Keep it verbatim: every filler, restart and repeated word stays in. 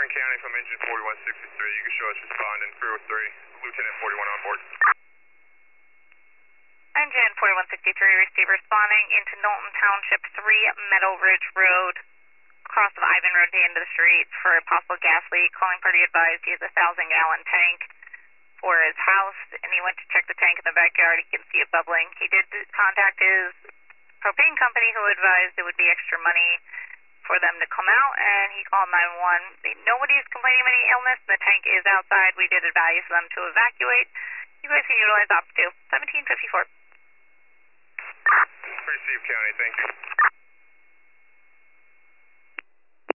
Kern County from engine forty-one sixty-three. You can show us responding. three oh three. Lieutenant forty-one on board. Engine forty-one sixty-three, receive responding into Knowlton Township three Meadow Ridge Road. Cross of Ivan Road to the end of the street for a possible gas leak. Calling party advised he has a thousand gallon tank for his house, and he went to check the tank in the backyard. He can see it bubbling. He did contact his propane company, who advised it would be extra money for them to come out, and he called nine one one. Nobody's complaining of any illness. The tank is outside. We did advise them to evacuate. You guys can utilize Ops two, seventeen fifty-four. Receive County, thank you.